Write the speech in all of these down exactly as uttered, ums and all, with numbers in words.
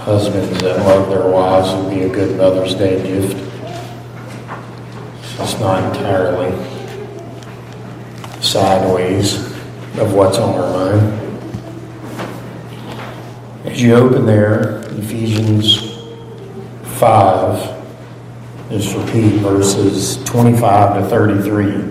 husbands that love their wives would be a good Mother's Day gift. It's not entirely sideways of what's on our mind. As you open there, Ephesians five, just repeat verses twenty-five to thirty-three.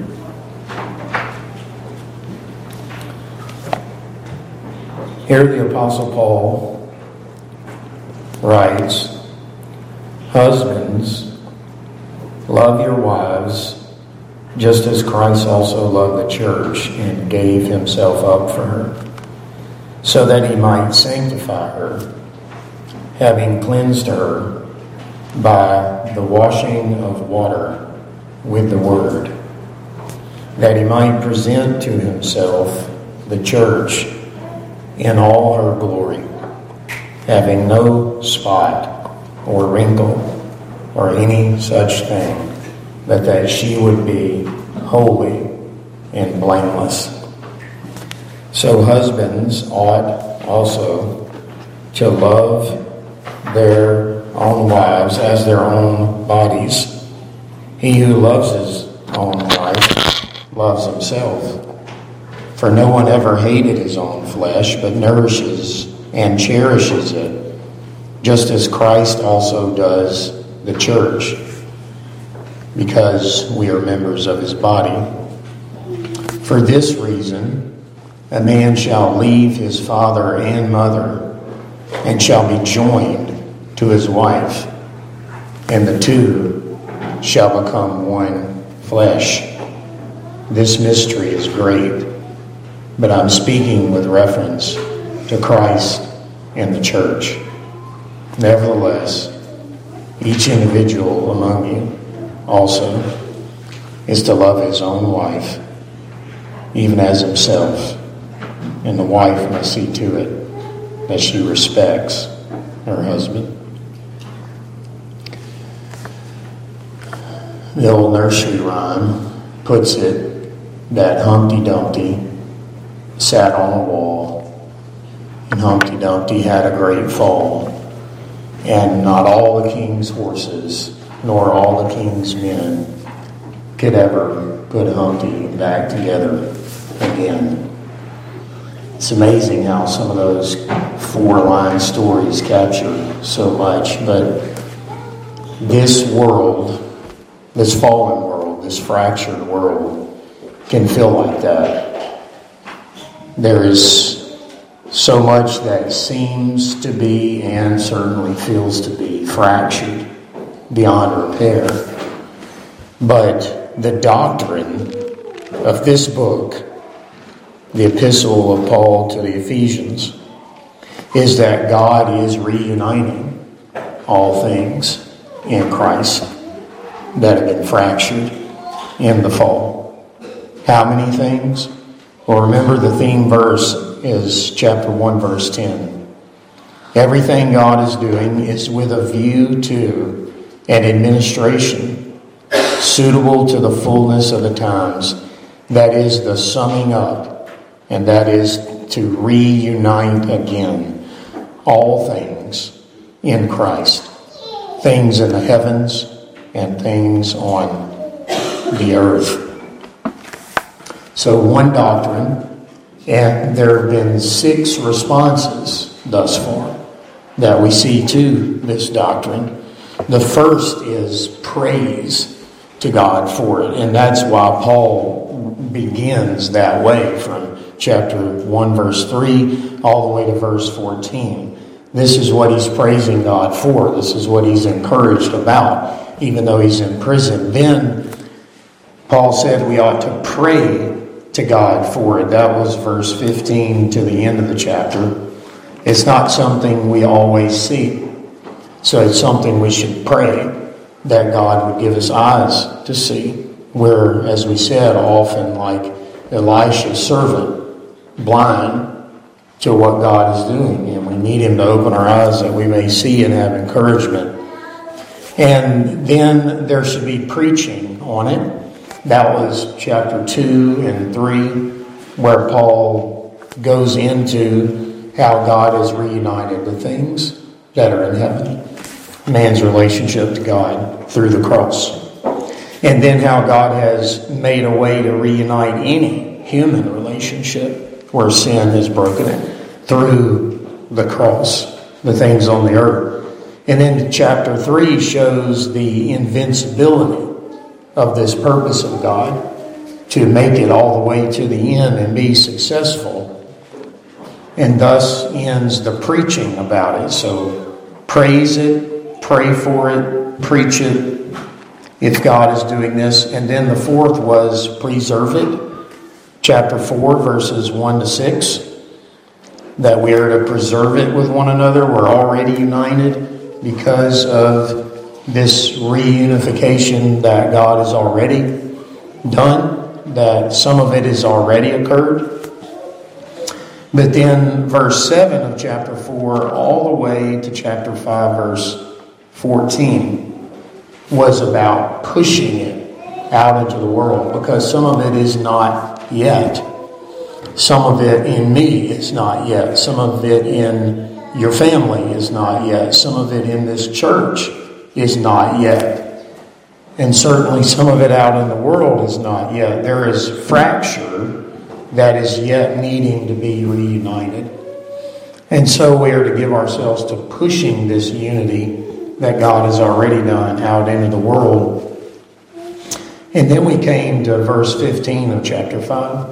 Here the Apostle Paul writes, "Husbands, love your wives, just as Christ also loved the church and gave himself up for her, so that he might sanctify her, having cleansed her by the washing of water with the word, that he might present to himself the church in all her glory, having no spot or wrinkle or any such thing, but that she would be holy and blameless. So husbands ought also to love their own wives as their own bodies. He who loves his own wife loves himself. For no one ever hated his own flesh, but nourishes and cherishes it, just as Christ also does the church, because we are members of his body. For this reason, a man shall leave his father and mother, and shall be joined to his wife, and the two shall become one flesh. This mystery is great, but I'm speaking with reference to Christ and the church. Nevertheless, each individual among you also is to love his own wife, even as himself, and the wife must see to it that she respects her husband." The old nursery rhyme puts it that Humpty Dumpty sat on a wall, and Humpty Dumpty had a great fall, and not all the king's horses nor all the king's men could ever put Humpty back together again. It's amazing how some of those four-line stories capture so much, but this world, this fallen world, this fractured world can feel like that. There is so much that seems to be and certainly feels to be fractured beyond repair. But the doctrine of this book, the epistle of Paul to the Ephesians, is that God is reuniting all things in Christ that have been fractured in the fall. How many things? Well, remember the theme verse is chapter one, verse ten. Everything God is doing is with a view to an administration suitable to the fullness of the times. That is the summing up, and that is to reunite again all things in Christ. Things in the heavens and things on the earth. So one doctrine, and there have been six responses thus far that we see to this doctrine. The first is praise to God for it, and that's why Paul begins that way from chapter one, verse three, all the way to verse fourteen. This is what he's praising God for. This is what he's encouraged about, even though he's in prison. Then Paul said we ought to pray to God for it. That was verse fifteen to the end of the chapter. It's not something we always see. So it's something we should pray that God would give us eyes to see. We're, as we said, often like Elisha's servant, blind to what God is doing. And we need him to open our eyes that we may see and have encouragement. And then there should be preaching on it. That was chapter two and three, where Paul goes into how God has reunited the things that are in heaven. Man's relationship to God through the cross. And then how God has made a way to reunite any human relationship where sin has broken it through the cross, the things on the earth. And then chapter three shows the invincibility of this purpose of God to make it all the way to the end and be successful. And thus ends the preaching about it. So praise it, pray for it, preach it, if God is doing this. And then the fourth was preserve it. Chapter four, verses one to six. That we are to preserve it with one another. We're already united because of this reunification that God has already done. That some of it has already occurred. But then verse seven of chapter four all the way to chapter five, verse fourteen was about pushing it out into the world, because some of it is not yet. Some of it in me is not yet. Some of it in your family is not yet. Some of it in this church is not yet. And certainly some of it out in the world is not yet. There is fracture that is yet needing to be reunited. And so we are to give ourselves to pushing this unity that God has already done out into the world. And then we came to verse fifteen of chapter five,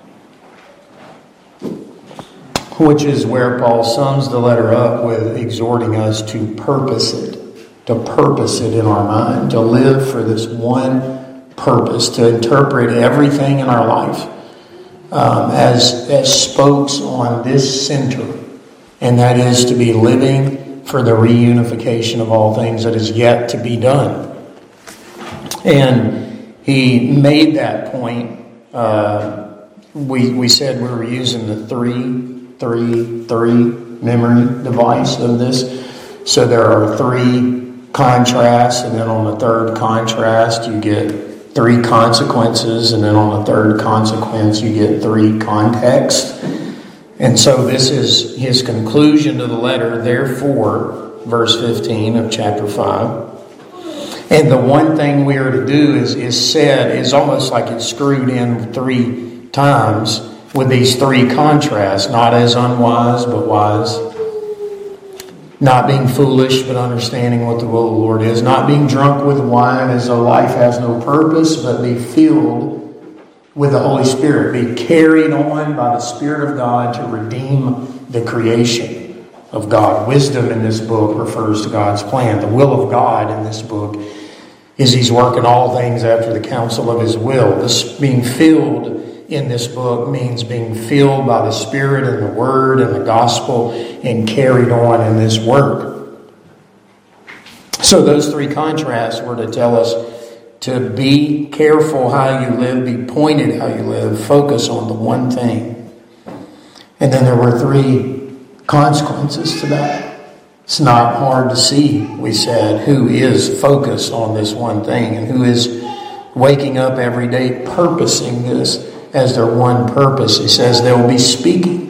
which is where Paul sums the letter up with exhorting us to purpose it, to purpose it in our mind, to live for this one purpose, to interpret everything in our life um, as, as spokes on this center, and that is to be living for the reunification of all things that is yet to be done. And he made that point. Uh, we we said we were using the three, three, three memory device of this. So there are three contrasts, and then on the third contrast you get three consequences, and then on the third consequence you get three contexts. And so this is his conclusion to the letter, therefore, verse fifteen of chapter five. And the one thing we are to do is, is said, is almost like it's screwed in three times with these three contrasts, not as unwise but wise, not being foolish but understanding what the will of the Lord is, not being drunk with wine as though life has no purpose, but be filled with the Holy Spirit, be carried on by the Spirit of God to redeem the creation of God. Wisdom in this book refers to God's plan. The will of God in this book is He's working all things after the counsel of His will. This being filled in this book means being filled by the Spirit and the Word and the Gospel and carried on in this work. So those three contrasts were to tell us to be careful how you live, be pointed how you live, focus on the one thing. And then there were three consequences to that. It's not hard to see, we said, who is focused on this one thing and who is waking up every day purposing this as their one purpose. He says they will be speaking.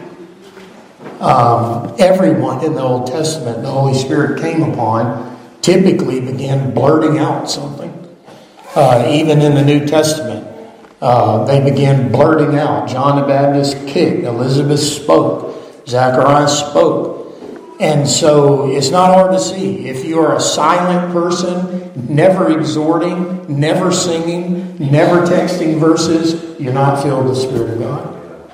Um, everyone in the Old Testament the Holy Spirit came upon typically began blurting out something. Uh, even in the New Testament, uh, they began blurting out. John the Baptist kicked. Elizabeth spoke. Zacharias spoke. And so it's not hard to see. If you are a silent person, never exhorting, never singing, never texting verses, you're not filled with the Spirit of God.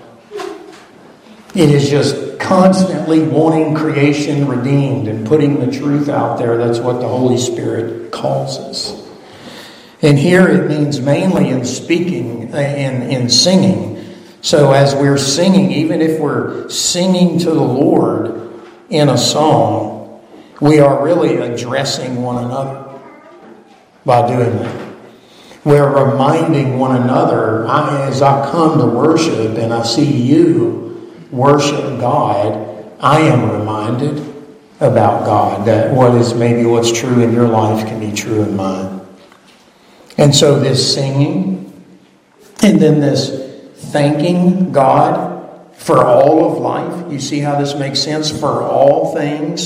It is just constantly wanting creation redeemed and putting the truth out there. That's what the Holy Spirit calls us. And here it means mainly in speaking, in, in singing. So as we're singing, even if we're singing to the Lord in a song, we are really addressing one another by doing that. We're reminding one another, I, as I come to worship and I see you worship God, I am reminded about God, that what is maybe what's true in your life can be true in mine. And so this singing, and then this thanking God for all of life. You see how this makes sense? For all things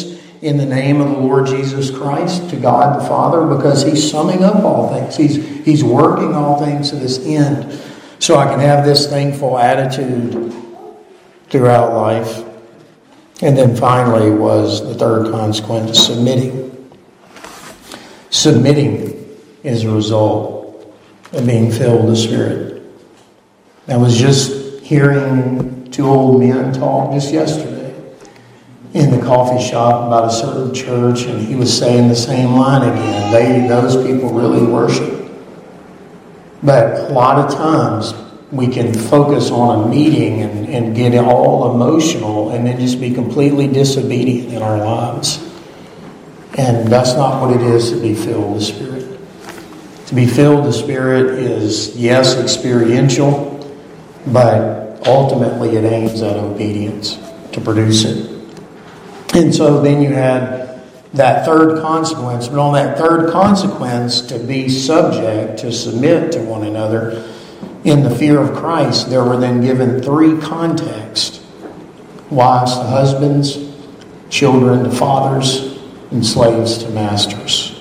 in the name of the Lord Jesus Christ to God the Father, because He's summing up all things. He's, he's working all things to this end, so I can have this thankful attitude throughout life. And then finally was the third consequence, submitting. Submitting is a result of being filled with the Spirit. I was just hearing two old men talk just yesterday in the coffee shop about a certain church, and he was saying the same line again. They, those people really worship. But a lot of times we can focus on a meeting and, and get all emotional and then just be completely disobedient in our lives. And that's not what it is to be filled with the Spirit. To be filled with the Spirit is, yes, experiential, but ultimately it aims at obedience to produce it. And so then you had that third consequence. But on that third consequence, to be subject, to submit to one another in the fear of Christ, there were then given three contexts. Wives to husbands, children to fathers, and slaves to masters.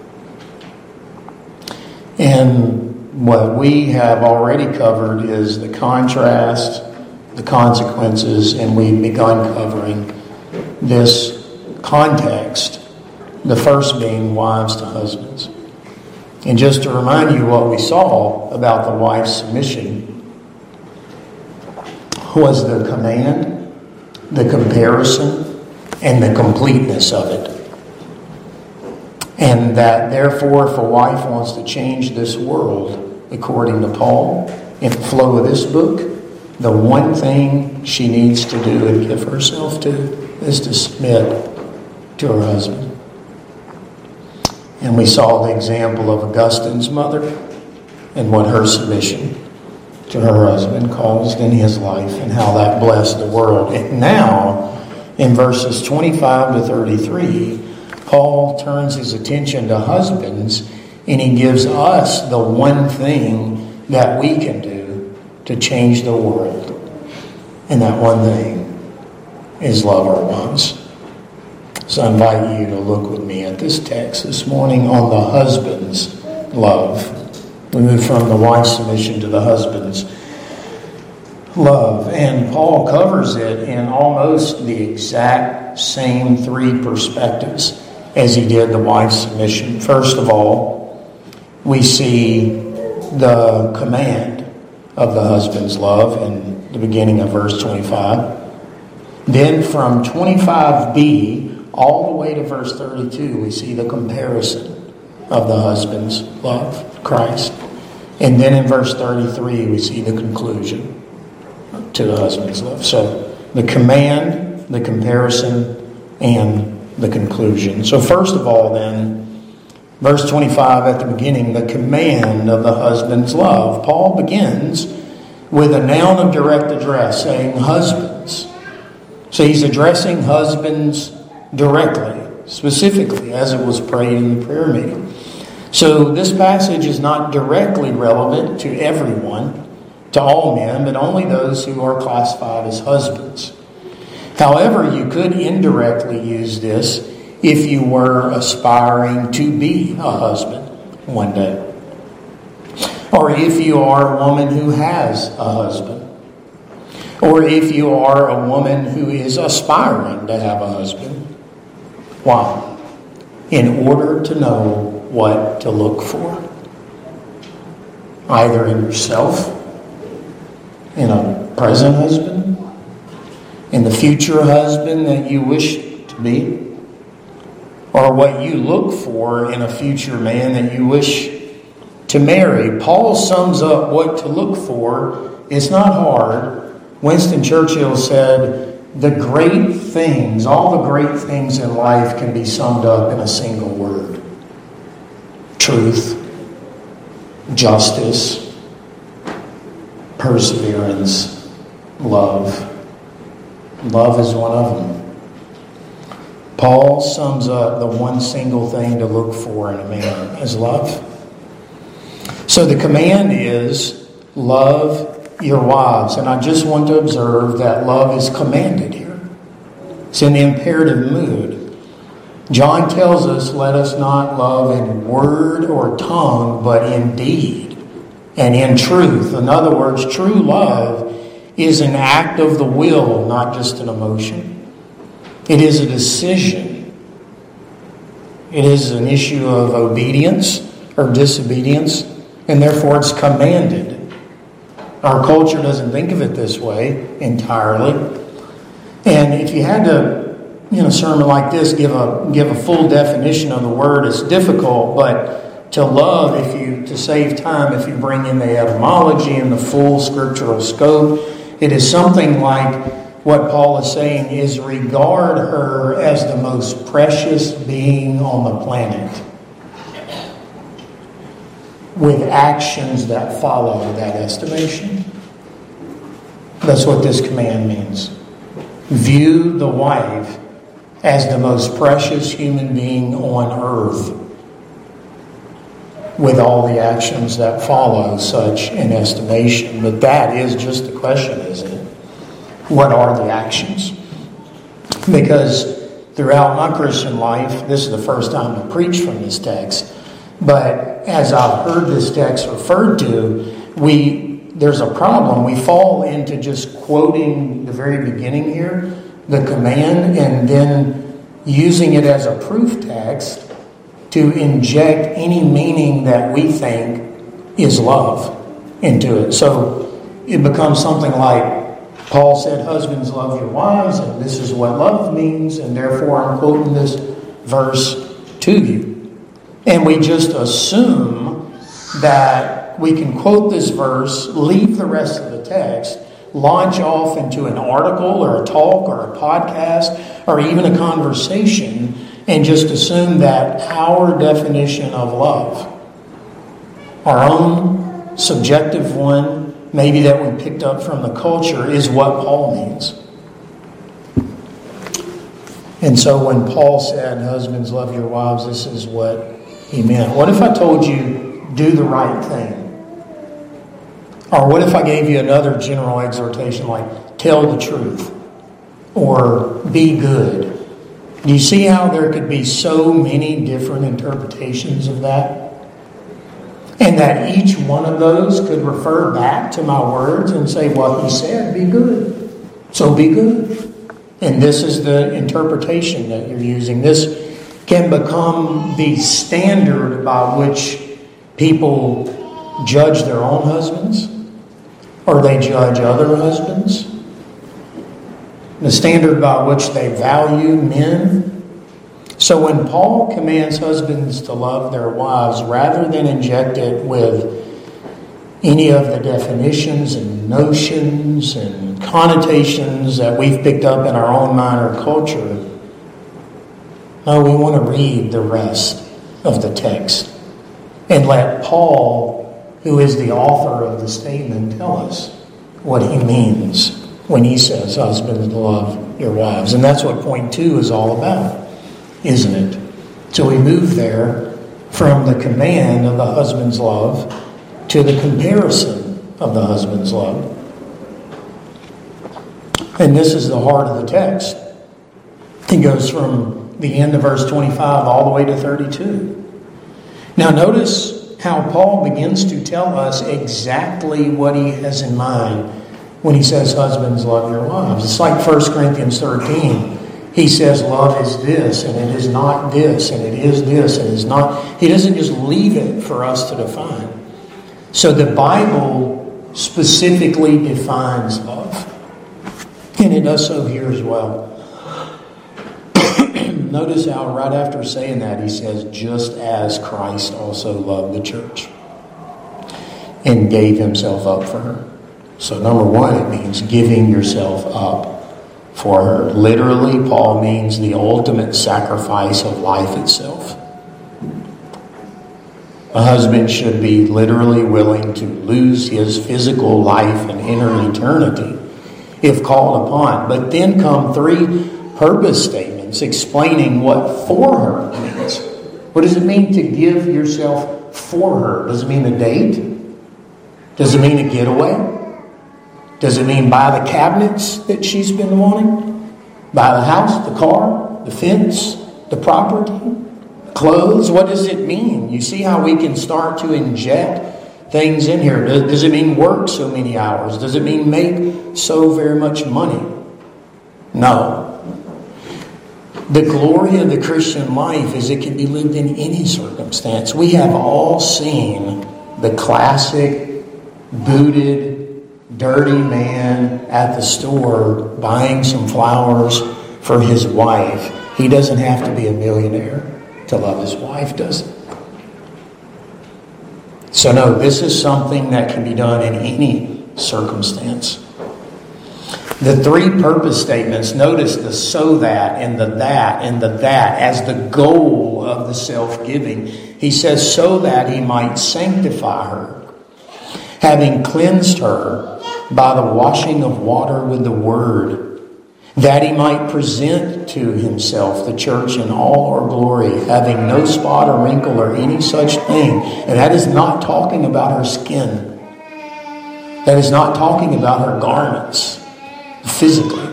And what we have already covered is the contrast, the consequences, and we've begun covering this context, the first being wives to husbands. And just to remind you what we saw about the wife's submission was the command, the comparison, and the completeness of it. And that therefore if a wife wants to change this world, according to Paul, in the flow of this book, the one thing she needs to do and give herself to is to submit to her husband. And we saw the example of Augustine's mother and what her submission to her husband caused in his life and how that blessed the world. And now, in verses twenty-five to thirty-three, Paul turns his attention to husbands and he gives us the one thing that we can do to change the world. And that one thing is love our wives. So I invite you to look with me at this text this morning on the husband's love. We move from the wife's submission to the husband's love. And Paul covers it in almost the exact same three perspectives as he did the wife's submission. First of all, we see the command of the husband's love in the beginning of verse twenty-five. Then from twenty-five b all the way to verse thirty-two, we see the comparison of the husband's love, Christ. And then in verse thirty-three, we see the conclusion to the husband's love. So the command, the comparison, and the conclusion. So first of all then, verse twenty-five at the beginning, the command of the husband's love. Paul begins with a noun of direct address, saying husbands. So he's addressing husbands directly, specifically, as it was prayed in the prayer meeting. So this passage is not directly relevant to everyone, to all men, but only those who are classified as husbands. However, you could indirectly use this if you were aspiring to be a husband one day. Or if you are a woman who has a husband. Or if you are a woman who is aspiring to have a husband. Why? In order to know what to look for. Either in yourself, in a present husband, in the future husband that you wish to be, or what you look for in a future man that you wish to marry. Paul sums up what to look for. It's not hard. Winston Churchill said, the great things, all the great things in life can be summed up in a single word. Truth, justice, perseverance, love. Love is one of them. Paul sums up the one single thing to look for in a man as love. So the command is love your wives. And I just want to observe that love is commanded here. It's in the imperative mood. John tells us, let us not love in word or tongue, but in deed and in truth. In other words, true love is an act of the will, not just an emotion. It is a decision. It is an issue of obedience or disobedience, and therefore it's commanded. Our culture doesn't think of it this way entirely. And if you had to, in a sermon like this, give a give a full definition of the word, it's difficult, but to love, if you to save time, if you bring in the etymology and the full scriptural scope, it is something like what Paul is saying is regard her as the most precious being on the planet, with actions that follow that estimation. That's what this command means. View the wife as the most precious human being on earth, with all the actions that follow such an estimation. But that is just the question, isn't it? What are the actions? Because throughout my Christian life, this is the first time I preach from this text, but as I've heard this text referred to, we there's a problem. We fall into just quoting the very beginning here, the command, and then using it as a proof text to inject any meaning that we think is love into it. So it becomes something like, Paul said, husbands, love your wives, and this is what love means, and therefore I'm quoting this verse to you. And we just assume that we can quote this verse, leave the rest of the text, launch off into an article or a talk or a podcast or even a conversation, and just assume that our definition of love, our own subjective one, maybe that we picked up from the culture, is what Paul means. And so when Paul said, husbands, love your wives, this is what he meant. What if I told you, do the right thing? Or what if I gave you another general exhortation like, tell the truth? Or be good? Do you see how there could be so many different interpretations of that? And that each one of those could refer back to my words and say, what he said, be good. So be good. And this is the interpretation that you're using. This can become the standard by which people judge their own husbands, or they judge other husbands. The standard by which they value men. So when Paul commands husbands to love their wives, rather than inject it with any of the definitions and notions and connotations that we've picked up in our own mind or culture, no, we want to read the rest of the text and let Paul, who is the author of the statement, tell us what he means when he says, husbands, love your wives. And that's what point two is all about, isn't it? So we move there from the command of the husband's love to the comparison of the husband's love. And this is the heart of the text. It goes from the end of verse twenty-five all the way to thirty-two. Now notice how Paul begins to tell us exactly what he has in mind when he says, husbands, love your wives. It's like First Corinthians thirteen. He says love is this, and it is not this, and it is this, and it is not. He doesn't just leave it for us to define. So the Bible specifically defines love. And it does so here as well. Notice how right after saying that, he says, just as Christ also loved the church and gave himself up for her. So number one, it means giving yourself up for her. Literally, Paul means the ultimate sacrifice of life itself. A husband should be literally willing to lose his physical life and enter eternity if called upon. But then come three purpose statements explaining what for her means. What does it mean to give yourself for her? Does it mean a date? Does it mean a getaway? Does it mean buy the cabinets that she's been wanting? Buy the house, the car, the fence, the property, clothes. What does it mean? You see how we can start to inject things in here. Does it mean work so many hours? Does it mean make so very much money? No. The glory of the Christian life is it can be lived in any circumstance. We have all seen the classic booted, dirty man at the store buying some flowers for his wife. He doesn't have to be a millionaire to love his wife, does he? So no, this is something that can be done in any circumstance. The three purpose statements, notice the so that and the that and the that as the goal of the self-giving. He says, so that he might sanctify her, having cleansed her by the washing of water with the word, that he might present to himself the church in all her glory, having no spot or wrinkle or any such thing. And that is not talking about her skin. That is not talking about her garments. Physically.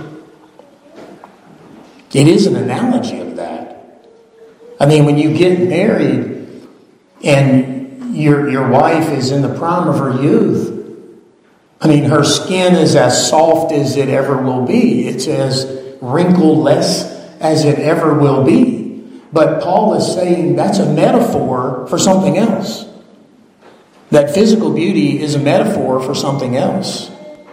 It is an analogy of that. I mean, when you get married and your, your wife is in the prime of her youth, I mean, her skin is as soft as it ever will be. It's as wrinkleless as it ever will be. But Paul is saying that's a metaphor for something else. That physical beauty is a metaphor for something else.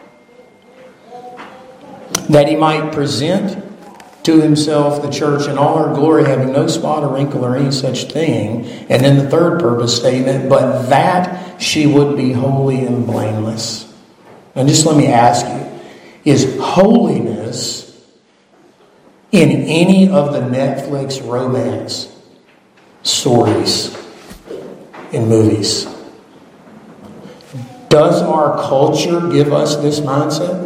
That he might present to himself the church in all her glory, having no spot or wrinkle or any such thing. And then the third purpose statement, but that she would be holy and blameless. And just let me ask you, is holiness in any of the Netflix romance stories in movies? Does our culture give us this mindset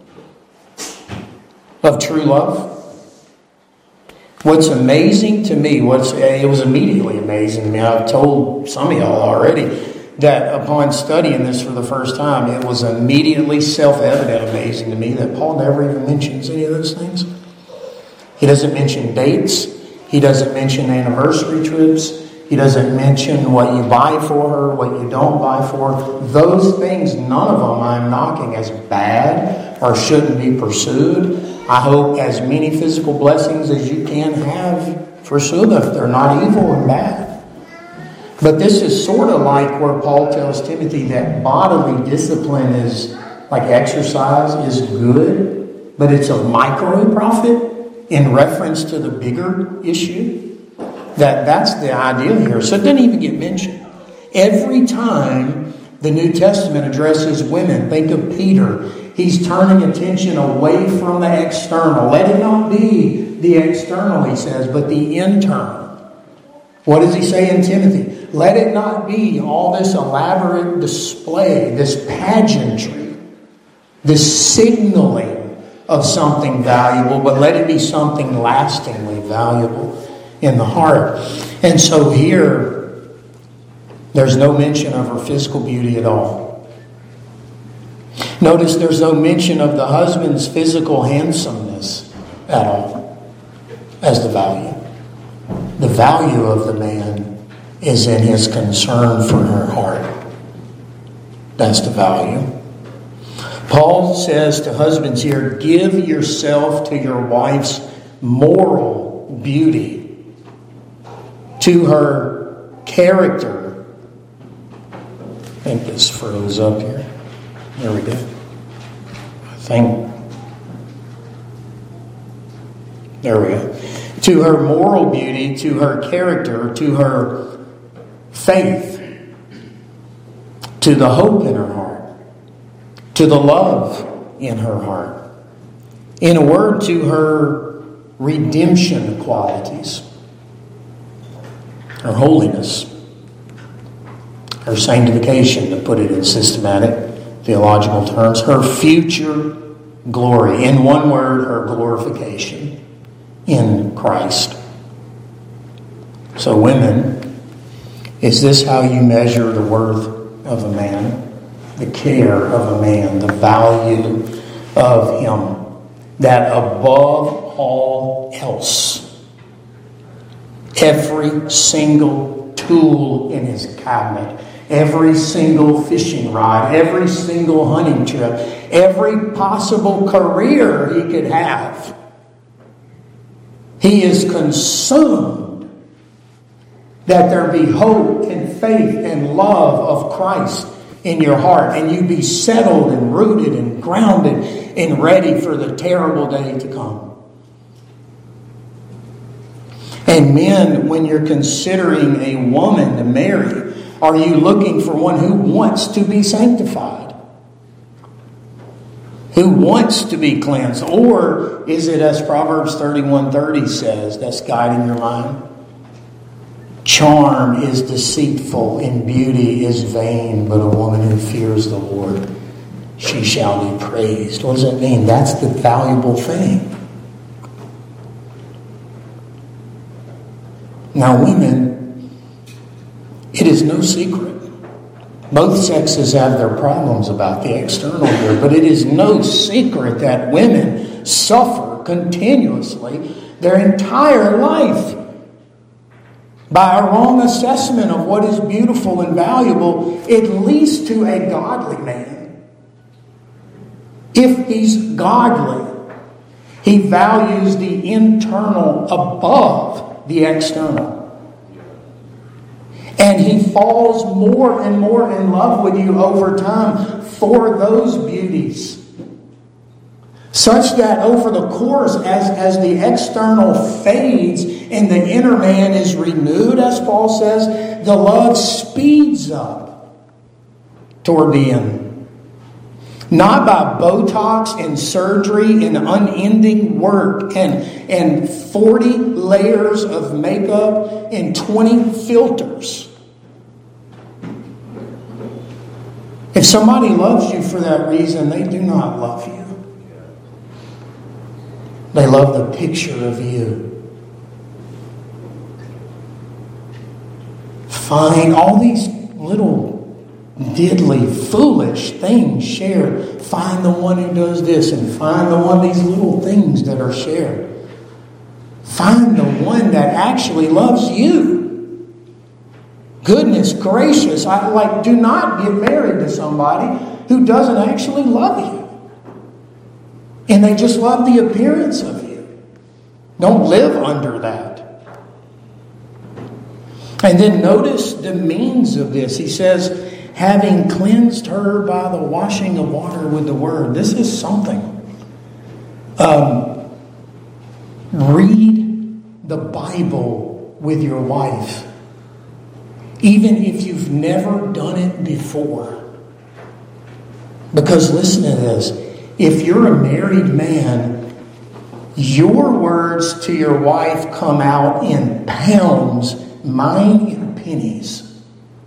of true love? What's amazing to me, what's it was immediately amazing to me, I've told some of y'all already, that upon studying this for the first time, it was immediately self-evident amazing to me that Paul never even mentions any of those things. He doesn't mention dates. He doesn't mention anniversary trips. He doesn't mention what you buy for her, what you don't buy for her. Those things, none of them I'm knocking as bad or shouldn't be pursued. I hope as many physical blessings as you can have, pursue them. They're not evil and bad. But this is sort of like where Paul tells Timothy that bodily discipline is, like exercise, is good, but it's a micro profit in reference to the bigger issue. That that's the idea here. So it doesn't even get mentioned. Every time the New Testament addresses women, think of Peter. He's turning attention away from the external. Let it not be the external, he says, but the internal. What does he say in Timothy? Let it not be all this elaborate display, this pageantry, this signaling of something valuable, but let it be something lastingly valuable in the heart. And so here, there's no mention of her physical beauty at all. Notice there's no mention of the husband's physical handsomeness at all as the value. The value of the man is in his concern for her heart. That's the value. Paul says to husbands here, give yourself to your wife's moral beauty, to her character. I think this froze up here. There we go. I think. There we go. To her moral beauty, to her character, to her faith, to the hope in her heart, to the love in her heart. In a word, to her redemption qualities, her holiness, her sanctification, to put it in systematic theological terms, her future glory. In one word, her glorification in Christ. So women, is this how you measure the worth of a man? The care of a man, the value of him, that above all else, Every single tool in his cabinet, every single fishing rod, every single hunting trip, every possible career he could have. He is consumed that there be hope and faith and love of Christ in your heart, and you be settled and rooted and grounded and ready for the terrible day to come. And men, when you're considering a woman to marry, are you looking for one who wants to be sanctified? Who wants to be cleansed? Or is it, as Proverbs thirty-one thirty says, that's guiding your mind? Charm is deceitful and beauty is vain, but a woman who fears the Lord, she shall be praised. What does that mean? That's the valuable thing. Now, women, it is no secret. Both sexes have their problems about the external here, but it is no secret that women suffer continuously their entire life by a wrong assessment of what is beautiful and valuable, at least to a godly man. If he's godly, he values the internal above the external. And he falls more and more in love with you over time for those beauties. Such that over the course, as, as the external fades and the inner man is renewed, as Paul says, the love speeds up toward the end. Not by Botox and surgery and unending work and, and forty layers of makeup and twenty filters. If somebody loves you for that reason, they do not love you. They love the picture of you. Find all these little diddly, foolish things shared. Find the one who does this and find the one, these little things that are shared. Find the one that actually loves you. Goodness gracious, I like do not get married to somebody who doesn't actually love you. And they just love the appearance of you. Don't live under that. And then notice the means of this. He says, having cleansed her by the washing of water with the word. This is something. Um, read the Bible with your wife. Even if you've never done it before. Because listen to this. If you're a married man, your words to your wife come out in pounds, mine in pennies.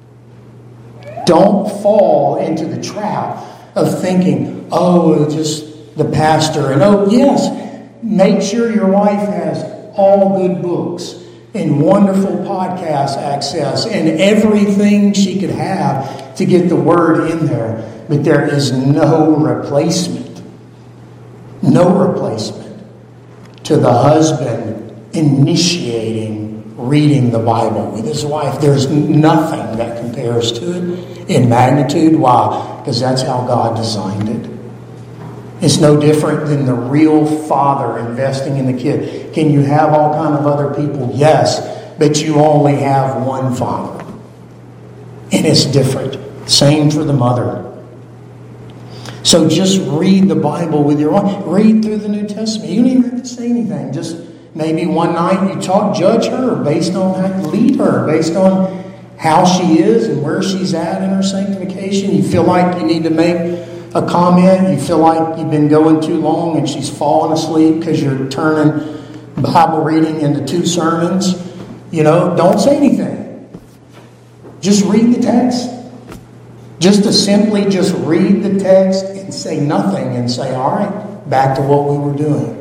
Don't fall into the trap of thinking, oh, just the pastor. And oh, yes, make sure your wife has all good books and wonderful podcast access and everything she could have to get the word in there. But there is no replacement. No replacement to the husband initiating reading the Bible with his wife. There's nothing that compares to it in magnitude. Why? Because that's how God designed it. It's no different than the real father investing in the kid. Can you have all kind of other people? Yes, but you only have one father. And it's different. Same for the mother. So just read the Bible with your wife. Read through the New Testament. You don't even have to say anything. Just maybe one night you talk, judge her based on how, lead her based on how she is and where she's at in her sanctification. You feel like you need to make a comment. You feel like you've been going too long and she's fallen asleep because you're turning Bible reading into two sermons. You know, don't say anything. Just read the text. Just to simply just read the text and say nothing and say, all right, back to what we were doing.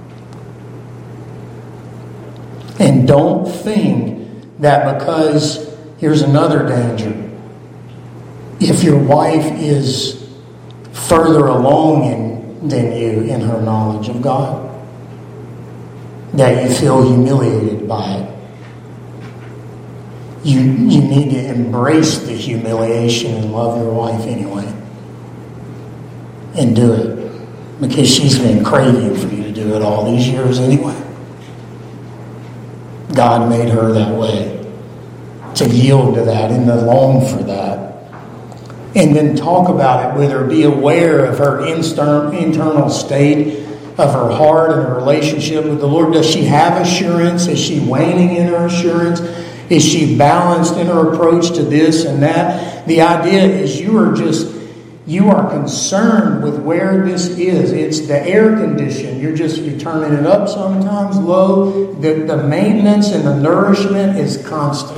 And don't think that because, here's another danger. If your wife is further along in, than you in her knowledge of God, that you feel humiliated by it. you, you need to embrace the humiliation and love your wife anyway. And do it. Because she's been craving for you to do it all these years anyway. God made her that way. To yield to that and to long for that. And then talk about it with her. Be aware of her internal state of her heart and her relationship with the Lord. Does she have assurance? Is she waning in her assurance? Is she balanced in her approach to this and that? The idea is you are just, you are concerned with where this is. It's the air condition. You're just, you're turning it up sometimes, low. The, the maintenance and the nourishment is constant.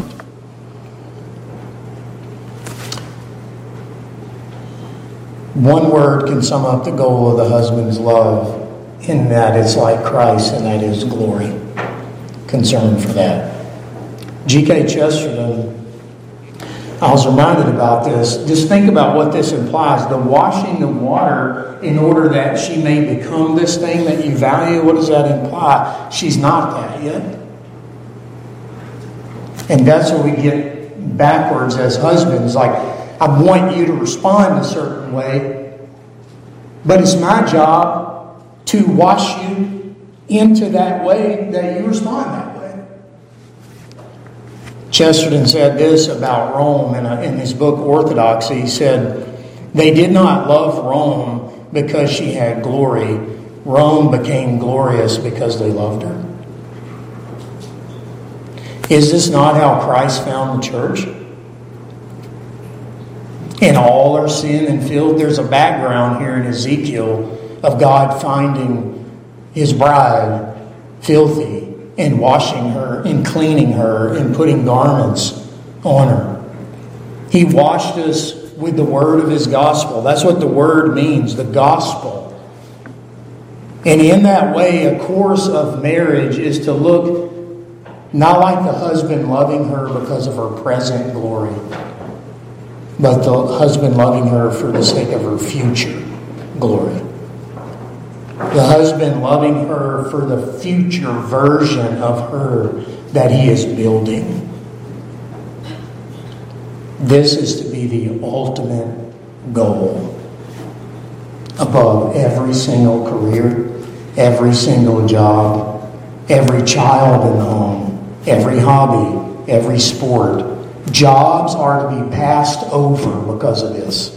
One word can sum up the goal of the husband's love, in that it's like Christ, and that is glory. Concern for that. G K Chesterton, I was reminded about this. Just think about what this implies. The washing of water in order that she may become this thing that you value. What does that imply? She's not that yet. And that's where we get backwards as husbands. Like, I want you to respond a certain way, but it's my job to wash you into that way that you respond that way. Chesterton said this about Rome in, a, in his book Orthodoxy. He said, they did not love Rome because she had glory. Rome became glorious because they loved her. Is this not how Christ found the church? In all our sin and filth, there's a background here in Ezekiel of God finding His bride filthy and washing her and cleaning her and putting garments on her. He washed us with the word of His gospel. That's what the word means, the gospel. And in that way, a course of marriage is to look not like the husband loving her because of her present glory, but the husband loving her for the sake of her future glory. The husband loving her for the future version of her that he is building. This is to be the ultimate goal above every single career, every single job, every child in the home, every hobby, every sport. Jobs are to be passed over because of this.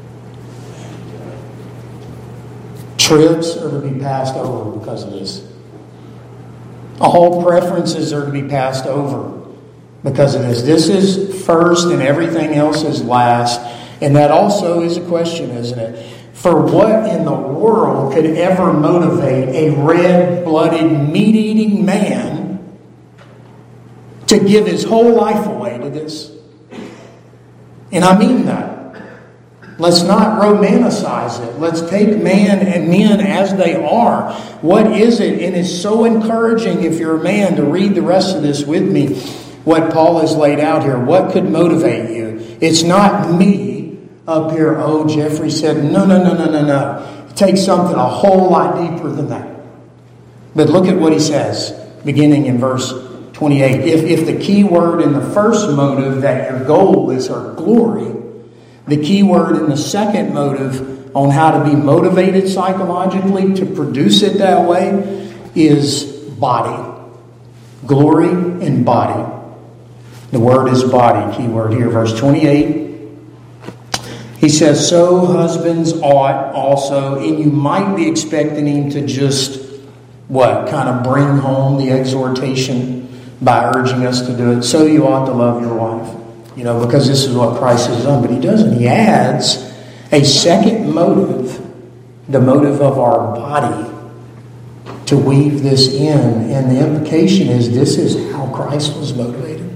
Trips are to be passed over because of this. All preferences are to be passed over because of this. This is first and everything else is last. And that also is a question, isn't it? For what in the world could ever motivate a red-blooded, meat-eating man to give his whole life away to this? And I mean that. Let's not romanticize it. Let's take man and men as they are. What is it? And it's so encouraging if you're a man to read the rest of this with me, what Paul has laid out here. What could motivate you? It's not me up here. Oh, Jeffrey said, no, no, no, no, no, no. It takes something a whole lot deeper than that. But look at what he says, beginning in verse twenty-eight. If, if the key word in the first motive that your goal is her glory, the key word in the second motive on how to be motivated psychologically to produce it that way is body. Glory and body. The word is body, key word here, verse twenty-eight. He says, so husbands ought also, and you might be expecting him to just, what, kind of bring home the exhortation by urging us to do it. So you ought to love your wife. You know, because this is what Christ has done. But he doesn't. He adds a second motive, the motive of our body, to weave this in. And the implication is this is how Christ was motivated.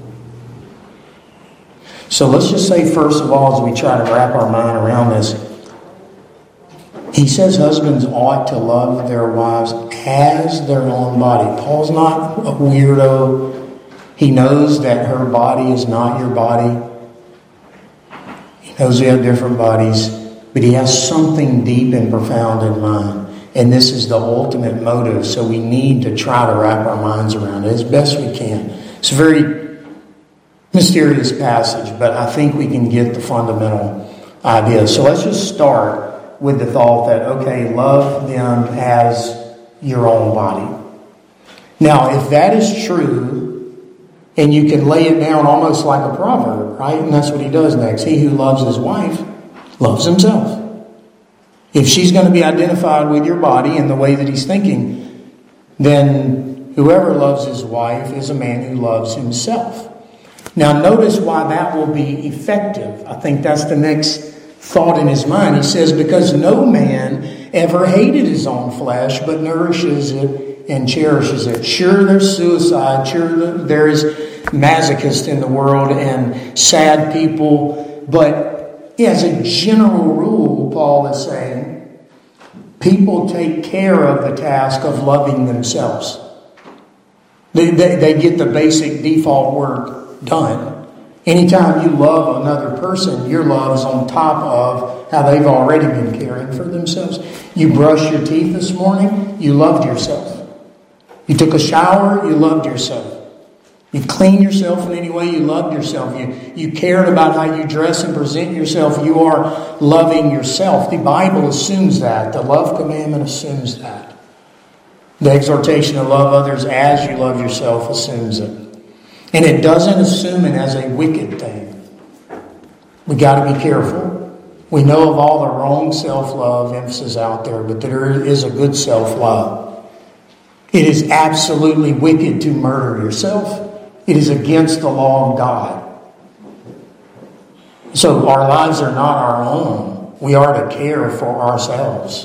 So let's just say, first of all, as we try to wrap our mind around this, he says husbands ought to love their wives as their own body. Paul's not a weirdo. He knows that her body is not your body. He knows we have different bodies. But he has something deep and profound in mind. And this is the ultimate motive. So we need to try to wrap our minds around it as best we can. It's very mysterious passage, but I think we can get the fundamental idea. So let's just start with the thought that, okay, love them as your own body. Now, if that is true, and you can lay it down almost like a proverb, right? And that's what he does next. He who loves his wife loves himself. If she's going to be identified with your body in the way that he's thinking, then whoever loves his wife is a man who loves himself. Now, notice why that will be effective. I think that's the next thought in his mind. He says, because no man ever hated his own flesh, but nourishes it and cherishes it. Sure, there's suicide. Sure, there is masochists in the world and sad people. But as a general rule, Paul is saying, people take care of the task of loving themselves. They, they, they get the basic default work done. Anytime you love another person, your love is on top of how they've already been caring for themselves. You brushed your teeth this morning, you loved yourself. You took a shower, you loved yourself. You cleaned yourself in any way, you loved yourself. You, you cared about how you dress and present yourself. You are loving yourself. The Bible assumes that. The love commandment assumes that. The exhortation to love others as you love yourself assumes it. And it doesn't assume it as a wicked thing. We got to be careful. We know of all the wrong self-love emphasis out there, but there is a good self-love. It is absolutely wicked to murder yourself. It is against the law of God. So our lives are not our own. We are to care for ourselves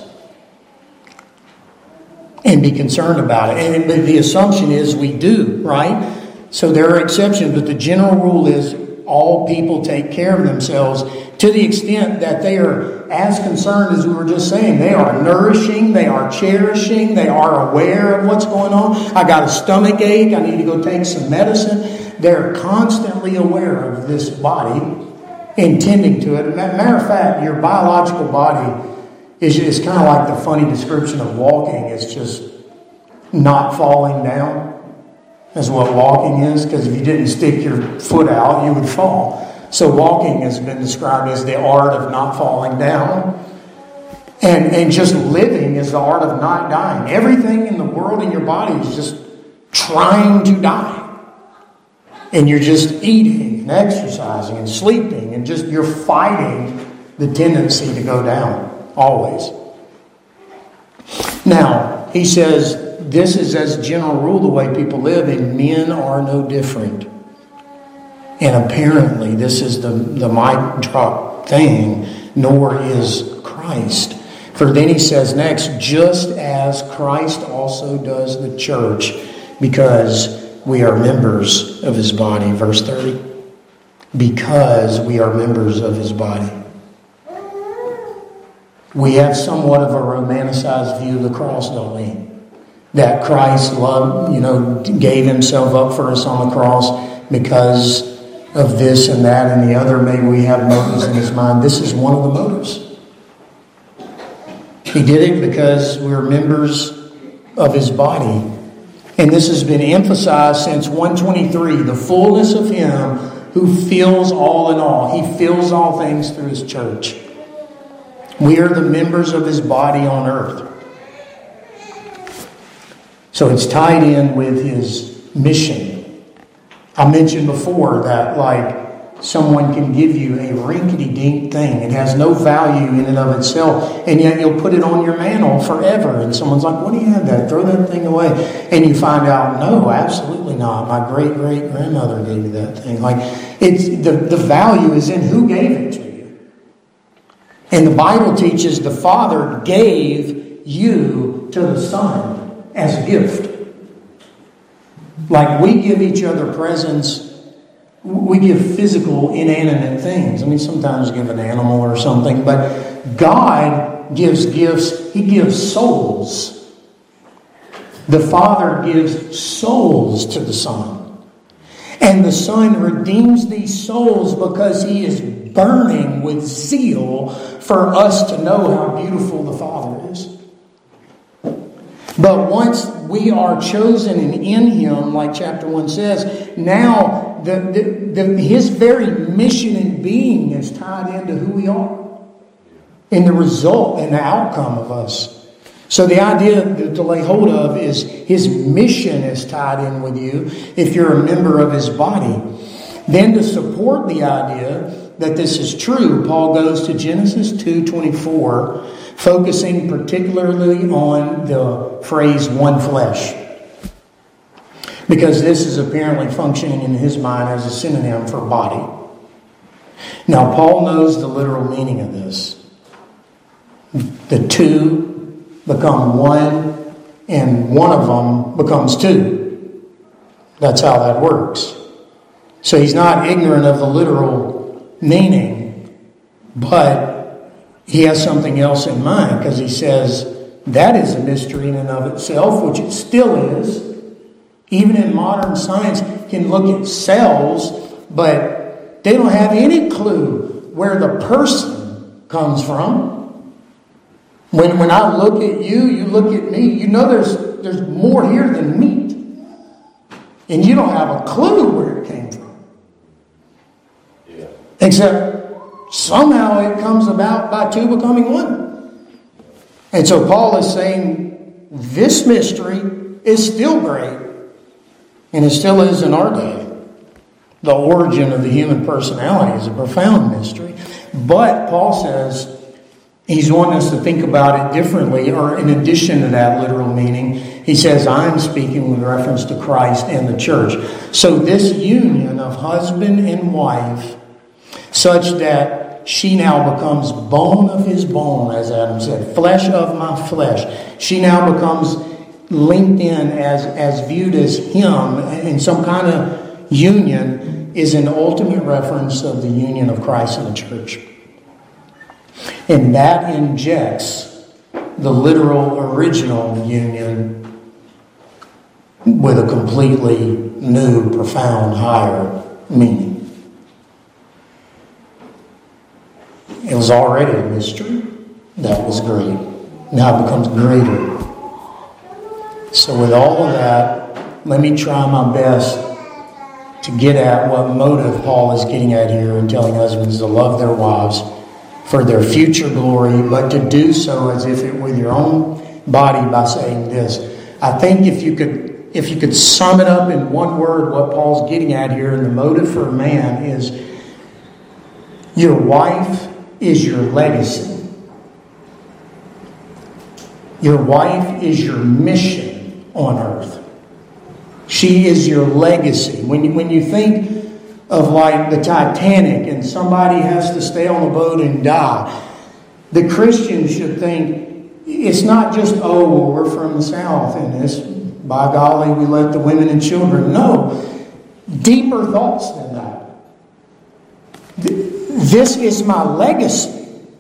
and be concerned about it. And the assumption is we do, right? So there are exceptions, but the general rule is all people take care of themselves to the extent that they are as concerned as we were just saying. They are nourishing, they are cherishing, they are aware of what's going on. I got a stomach ache, I need to go take some medicine. They're constantly aware of this body, intending to it. Matter of fact, your biological body is, is kind of like the funny description of walking. It's just not falling down. Is what walking is, because if you didn't stick your foot out, you would fall. So walking has been described as the art of not falling down. And, and just living is the art of not dying. Everything in the world in your body is just trying to die. And you're just eating and exercising and sleeping and just you're fighting the tendency to go down, always. Now, he says, this is as a general rule the way people live, and men are no different. And apparently this is the, the mic drop thing, nor is Christ. For then he says next, just as Christ also does the church, because we are members of his body. Verse thirty. Because we are members of his body. We have somewhat of a romanticized view of the cross, don't we? That Christ loved, you know, gave himself up for us on the cross because of this and that and the other. Maybe we have motives in his mind. This is one of the motives. He did it because we're members of his body. And this has been emphasized since one twenty-three. The fullness of him who fills all in all. He fills all things through his church. We are the members of his body on earth. So it's tied in with his mission. I mentioned before that like someone can give you a rinkety-dink thing. It has no value in and of itself. And yet you'll put it on your mantle forever. And someone's like, what do you have that? Throw that thing away. And you find out, no, absolutely not. My great-great-grandmother gave me that thing. Like it's the, the value is in who gave it to you. And the Bible teaches the Father gave you to the Son as a gift. Like we give each other presents, we give physical, inanimate things. I mean, sometimes give an animal or something, but God gives gifts. He gives souls. The Father gives souls to the Son. And the Son redeems these souls because he is burning with zeal for us to know how beautiful the Father is. But once we are chosen and in Him, like chapter one says, now the, the, the, His very mission and being is tied into who we are. And the result and the outcome of us. So the idea to lay hold of is His mission is tied in with you if you're a member of His body. Then to support the idea that this is true, Paul goes to Genesis two twenty-four, focusing particularly on the phrase one flesh. Because this is apparently functioning in his mind as a synonym for body. Now Paul knows the literal meaning of this. The two become one, and one of them becomes two. That's how that works. So he's not ignorant of the literal meaning, but he has something else in mind, because he says that is a mystery in and of itself, which it still is. Even in modern science can look at cells, but they don't have any clue where the person comes from. When when I look at you, you look at me, you know there's there's more here than meat. And you don't have a clue where it came from. Yeah. Except somehow it comes about by two becoming one. And so Paul is saying this mystery is still great. And it still is in our day. The origin of the human personality is a profound mystery. But Paul says he's wanting us to think about it differently, or in addition to that literal meaning, he says, I'm speaking with reference to Christ and the church. So this union of husband and wife, such that she now becomes bone of his bone, as Adam said, flesh of my flesh. She now becomes linked in as, as viewed as him in some kind of union, is an ultimate reference of the union of Christ and the church. And that injects the literal original union with a completely new, profound, higher meaning. It was already a mystery. That was great. Now it becomes greater. So with all of that, let me try my best to get at what motive Paul is getting at here in telling husbands to love their wives for their future glory, but to do so as if it were your own body by saying this. I think if you could if you could sum it up in one word, what Paul's getting at here, and the motive for a man is, your wife is your legacy. Your wife is your mission on earth. She is your legacy. When you, when you think of like the Titanic and somebody has to stay on the boat and die, the Christian should think it's not just, oh, well, we're from the South and this, by golly, we let the women and children. No, deeper thoughts than that. This is my legacy.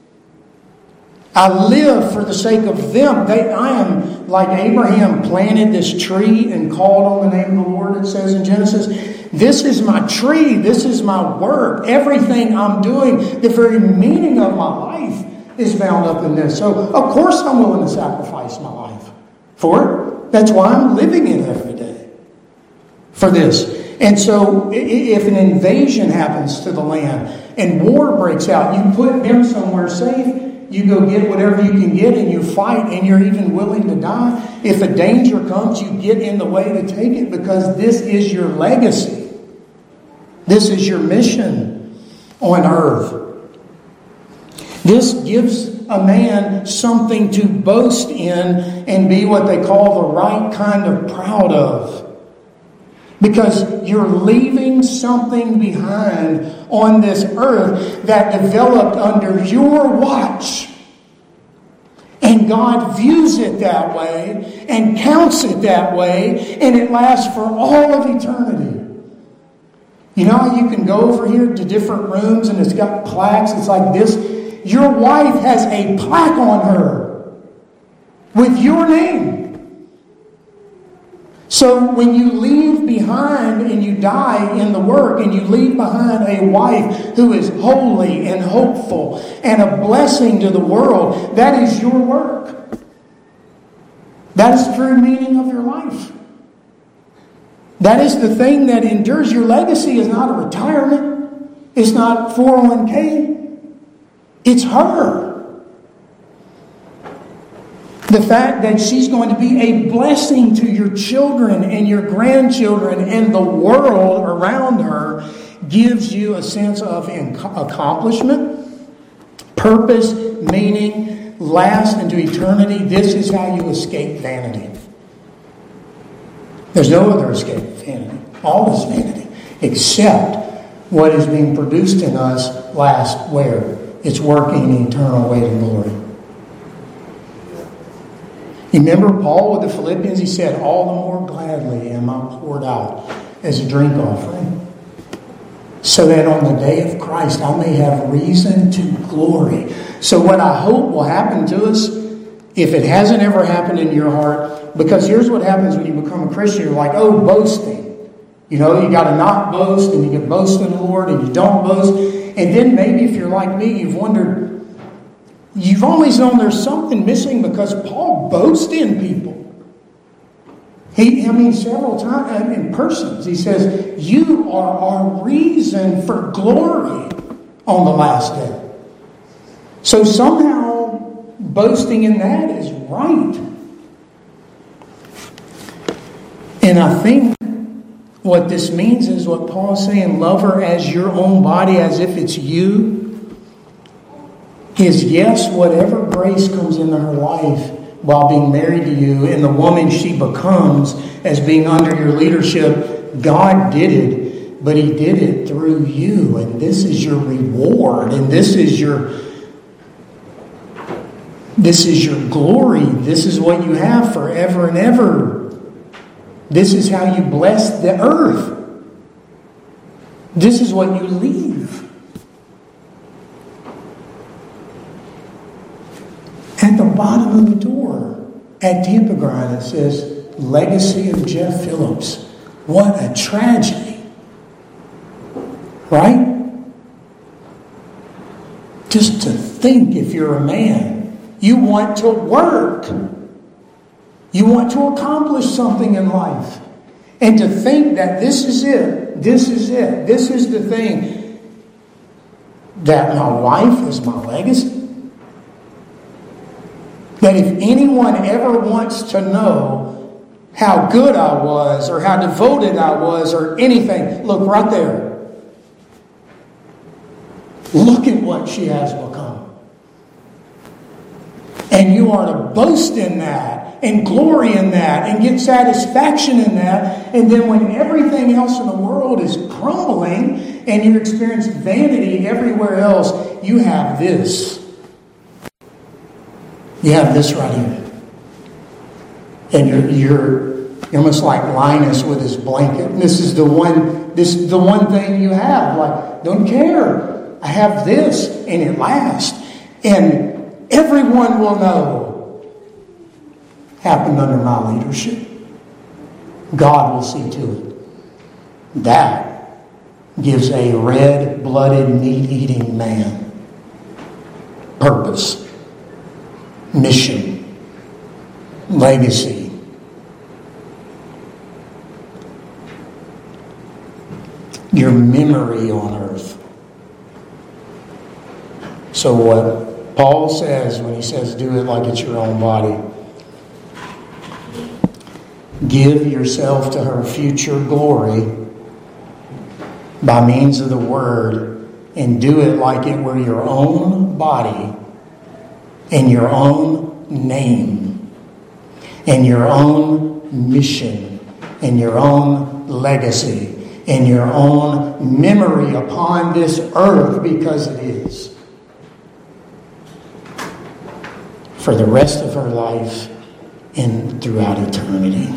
I live for the sake of them. They, I am like Abraham planted this tree and called on the name of the Lord, it says in Genesis. This is my tree. This is my work. Everything I'm doing, the very meaning of my life is bound up in this. So, of course, I'm willing to sacrifice my life for it. That's why I'm living it every day. For this. And so, if an invasion happens to the land and war breaks out, you put them somewhere safe. You go get whatever you can get and you fight, and you're even willing to die. If a danger comes, you get in the way to take it, because this is your legacy. This is your mission on earth. This gives a man something to boast in and be what they call the right kind of proud of. Because you're leaving something behind on this earth that developed under your watch. And God views it that way and counts it that way, and it lasts for all of eternity. You know how you can go over here to different rooms and it's got plaques? It's like this. Your wife has a plaque on her with your name. So when you leave behind and you die in the work, and you leave behind a wife who is holy and hopeful and a blessing to the world, that is your work. That is the true meaning of your life. That is the thing that endures. Your legacy is not a retirement. It's not four oh one k. It's her. The fact that she's going to be a blessing to your children and your grandchildren and the world around her gives you a sense of accomplishment, purpose, meaning, last into eternity. This is how you escape vanity. There's no other escape of vanity. All is vanity, except what is being produced in us lasts where? It's working in eternal weight and glory. You remember Paul with the Philippians? He said, all the more gladly am I poured out as a drink offering, so that on the day of Christ I may have reason to glory. So what I hope will happen to us, if it hasn't ever happened in your heart, because here's what happens when you become a Christian. You're like, oh, boasting. You know, you got to not boast, and you can boast in the Lord, and you don't boast. And then maybe if you're like me, you've wondered, you've always known there's something missing, because Paul boasts in people. He, I mean, several times in persons, he says, you are our reason for glory on the last day. So somehow boasting in that is right. And I think what this means is what Paul's saying, love her as your own body, as if it's you. Is yes, whatever grace comes into her life while being married to you and the woman she becomes as being under your leadership, God did it, but He did it through you. And this is your reward, and this is your this is your glory. This is what you have forever and ever. This is how you bless the earth. This is what you leave. At the bottom of the door at Tampa Grind, it says, Legacy of Jeff Phillips. What a tragedy. Right? Just to think, if you're a man, you want to work. You want to accomplish something in life. And to think that this is it. This is it. This is the thing. That my wife is my legacy. That if anyone ever wants to know how good I was or how devoted I was or anything, look right there. Look at what she has become. And you are to boast in that and glory in that and get satisfaction in that. And then when everything else in the world is crumbling and you experience vanity everywhere else, you have this. You have this right here. And you're, you're, you're almost like Linus with his blanket. And this is the one, this is the one thing you have. Like, don't care. I have this, and it lasts. And everyone will know. Happened under my leadership. God will see to it. That gives a red-blooded, meat-eating man purpose. Mission, legacy. Your memory on earth. So what Paul says when he says do it like it's your own body. Give yourself to her future glory by means of the word, and do it like it were your own body and your own name and your own mission and your own legacy and your own memory upon this earth, because it is. For the rest of her life and throughout eternity.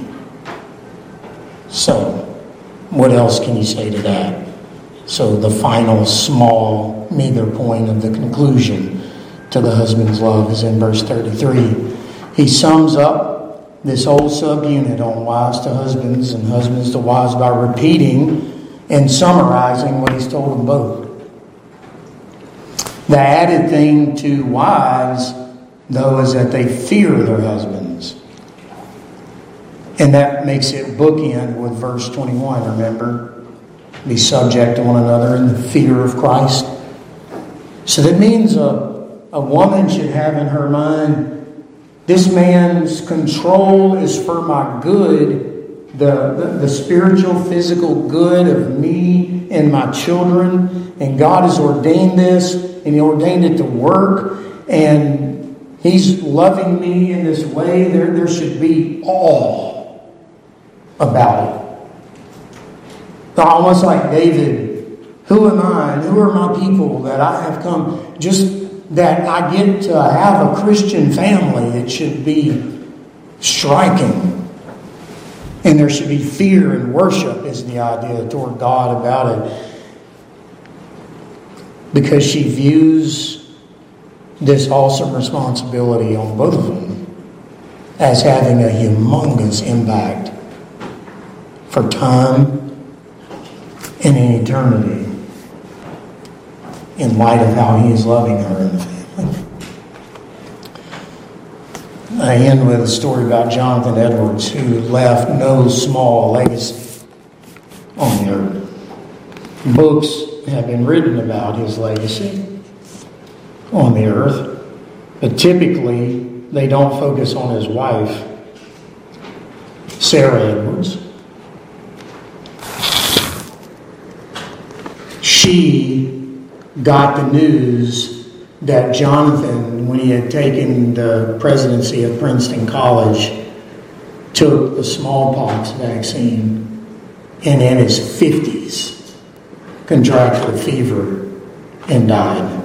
So, what else can you say to that? So the final small meager point of the conclusion to the husband's love is in verse thirty-three. He sums up this whole subunit on wives to husbands and husbands to wives by repeating and summarizing what he's told them both. The added thing to wives, though, is that they fear their husbands. And that makes it bookend with verse twenty-one, remember? Be subject to one another in the fear of Christ. So that means a, a woman should have in her mind, this man's control is for my good, the, the, the spiritual, physical good of me and my children. And God has ordained this, and He ordained it to work. And He's loving me in this way. There, there should be awe about it. Almost like David, who am I and who are my people that I have come, just that I get to have a Christian family, it should be striking. And there should be fear and worship is the idea toward God about it. Because she views this awesome responsibility on both of them as having a humongous impact for time and in eternity, in light of how He is loving her in the family. I end with a story about Jonathan Edwards, who left no small legacy on the earth. Books have been written about his legacy on the earth, but typically they don't focus on his wife, Sarah Edwards. She got the news that Jonathan, when he had taken the presidency of Princeton College, took the smallpox vaccine and in his fifties contracted a fever and died.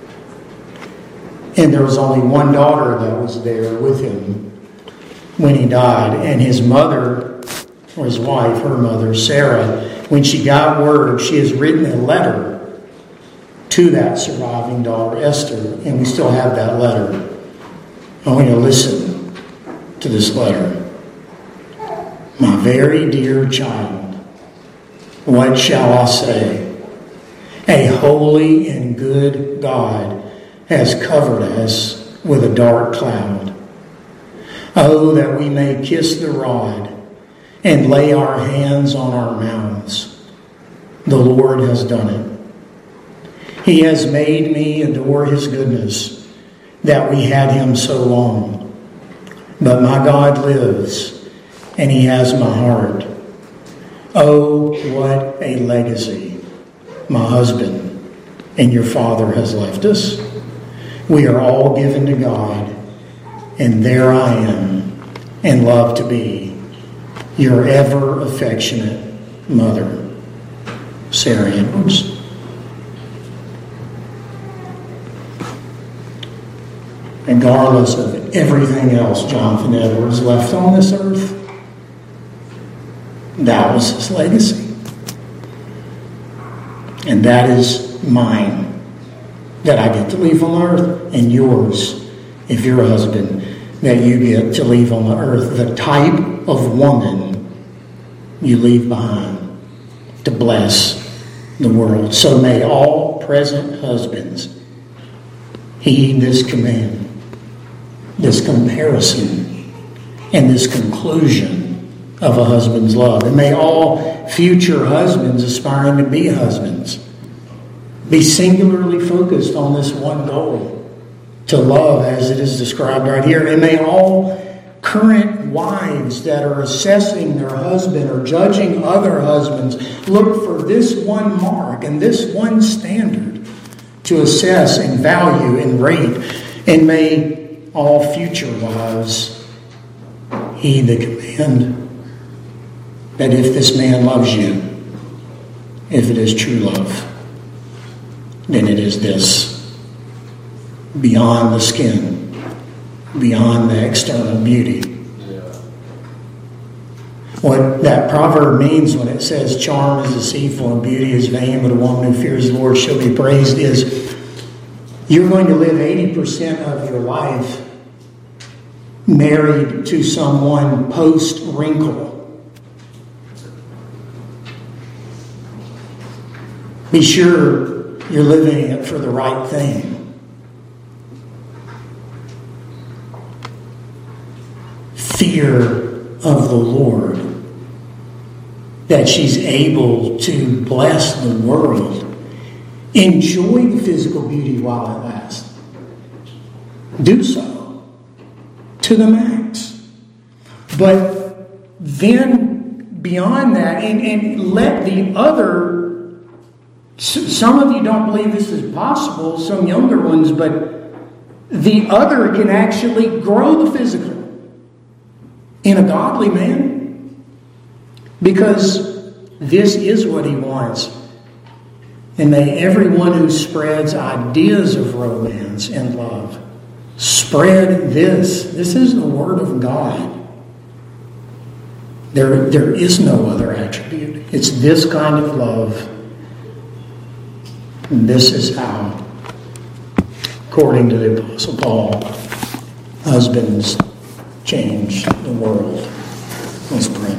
And there was only one daughter that was there with him when he died. And his mother, or his wife, her mother, Sarah, when she got word, she has written a letter to that surviving daughter, Esther, and we still have that letter. I want you to listen to this letter. My very dear child, what shall I say? A holy and good God has covered us with a dark cloud. Oh, that we may kiss the rod and lay our hands on our mouths. The Lord has done it. He has made me adore His goodness, that we had Him so long. But my God lives, and He has my heart. Oh, what a legacy my husband and your father has left us. We are all given to God, and there I am, and love to be your ever affectionate mother, Sarah Edwards. Regardless of everything else Jonathan Edwards left on this earth, that was his legacy. And that is mine, that I get to leave on earth, and yours, if you're a husband, that you get to leave on the earth. The type of woman you leave behind to bless the world. So may all present husbands heed this command, this comparison, and this conclusion of a husband's love. And may all future husbands aspiring to be husbands be singularly focused on this one goal, to love as it is described right here. And may all current wives that are assessing their husband or judging other husbands look for this one mark and this one standard to assess and value and rate. And may all future wives heed the command that if this man loves you, if it is true love, then it is this: beyond the skin, beyond the external beauty. Yeah. What that proverb means when it says charm is deceitful and beauty is vain, but a woman who fears the Lord shall be praised, is you're going to live eighty percent of your life married to someone post-wrinkle. Be sure you're living it for the right thing. Fear of the Lord that she's able to bless the world. Enjoy the physical beauty while it lasts. Do so to the max. But then beyond that, and, and let the other, some of you don't believe this is possible, some younger ones, but the other can actually grow the physical in a godly man, because this is what he wants. And may everyone who spreads ideas of romance and love spread this. This is the Word of God. There, there is no other attribute. It's this kind of love. And this is how, according to the Apostle Paul, husbands change the world. Let's pray.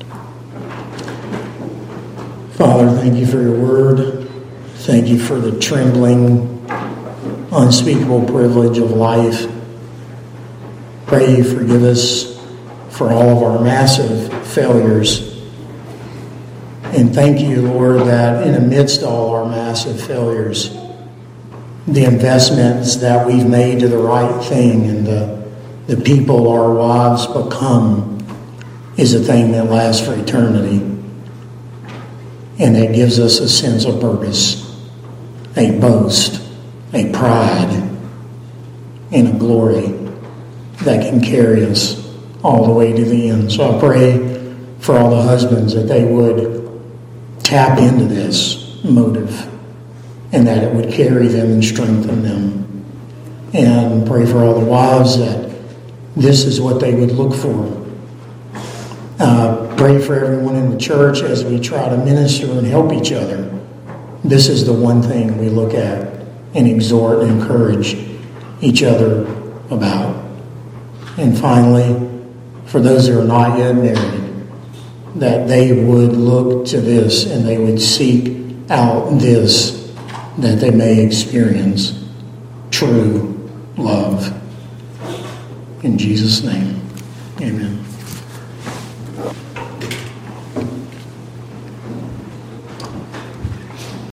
Father, thank you for your word. Thank you for the trembling, unspeakable privilege of life. Pray you forgive us for all of our massive failures. And thank you, Lord, that in amidst all our massive failures, the investments that we've made to the right thing and the, the people our wives become is a thing that lasts for eternity. And that gives us a sense of purpose, a boast, a pride, and a glory that can carry us all the way to the end. So I pray for all the husbands that they would tap into this motive and that it would carry them and strengthen them. And pray for all the wives that this is what they would look for. Uh, pray for everyone in the church as we try to minister and help each other. This is the one thing we look at and exhort and encourage each other about. And finally, for those who are not yet married, that they would look to this and they would seek out this, that they may experience true love. In Jesus' name, amen.